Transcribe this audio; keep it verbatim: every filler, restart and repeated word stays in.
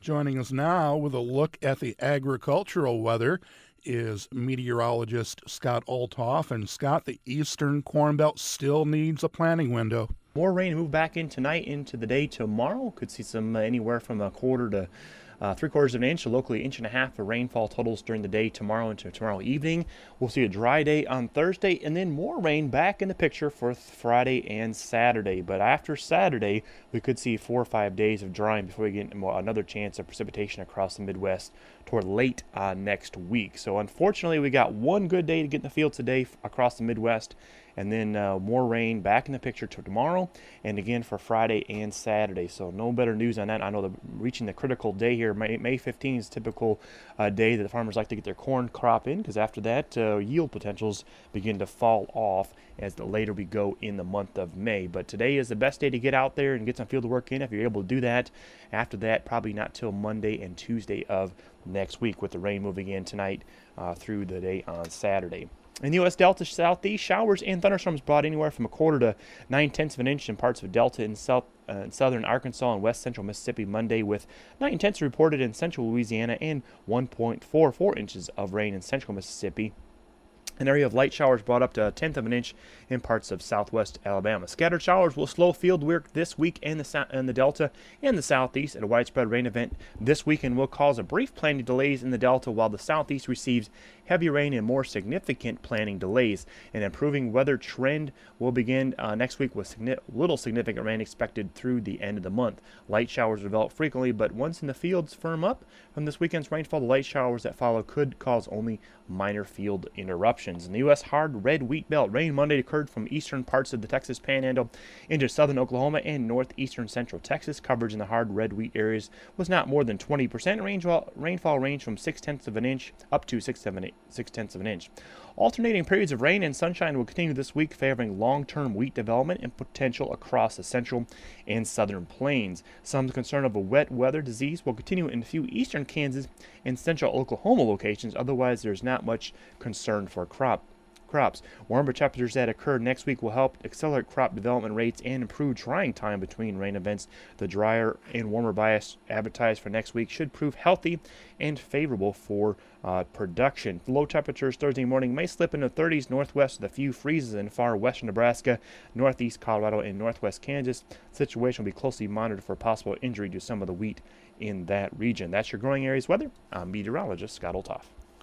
Joining us now with a look at the agricultural weather is meteorologist Scott Olthoff. And Scott, the eastern Corn Belt still needs a planting window. More rain move back in tonight into the day tomorrow. Could see some uh, anywhere from a quarter to uh, three quarters of an inch, so locally inch and a half of rainfall totals during the day tomorrow into tomorrow evening. We'll see a dry day on Thursday, and then more rain back in the picture for Friday and Saturday. But after Saturday, we could see four or five days of drying before we get another chance of precipitation across the Midwest toward late uh, next week. So unfortunately, we got one good day to get in the field today across the Midwest, and then uh, more rain back in the picture to tomorrow and again for Friday and Saturday. So no better news on that. I know the reaching the critical day here, May, May fifteenth is a typical uh, day that the farmers like to get their corn crop in, because after that uh, yield potentials begin to fall off as the later we go in the month of May. But today is the best day to get out there and get some field work in if you're able to do that. After that, probably not till Monday and Tuesday of next week, with the rain moving in tonight uh, through the day on Saturday. In the U S Delta Southeast, showers and thunderstorms brought anywhere from a quarter to nine-tenths of an inch in parts of Delta and south, uh, in southern Arkansas and west central Mississippi Monday, with nine-tenths reported in central Louisiana and one point four four inches of rain in central Mississippi. An area of light showers brought up to a tenth of an inch in parts of southwest Alabama. Scattered showers will slow field work this week in the, in the Delta and the Southeast, and a widespread rain event this weekend will cause a brief planting delays in the Delta, while the Southeast receives heavy rain and more significant planting delays. An improving weather trend will begin uh, next week, with signi- little significant rain expected through the end of the month. Light showers develop frequently, but once in the fields firm up from this weekend's rainfall, the light showers that follow could cause only minor field interruptions. In the U S hard red wheat belt, rain Monday occurred from eastern parts of the Texas Panhandle into southern Oklahoma and northeastern central Texas. Coverage in the hard red wheat areas was not more than twenty percent. Rainfall, rainfall ranged from six tenths of an inch up to six, seven, eight, six tenths of an inch. Alternating periods of rain and sunshine will continue this week, favoring long-term wheat development and potential across the central and southern plains. Some concern of a wet weather disease will continue in a few eastern Kansas and central Oklahoma locations. Otherwise, there's not much concern for crop crops. Warmer temperatures that occur next week will help accelerate crop development rates and improve drying time between rain events. The drier and warmer bias advertised for next week should prove healthy and favorable for uh, production. Low temperatures Thursday morning may slip into the thirties northwest with a few freezes in far western Nebraska, northeast Colorado, and northwest Kansas. The situation will be closely monitored for possible injury to some of the wheat in that region. That's your growing areas weather. I'm meteorologist Scott Olthoff.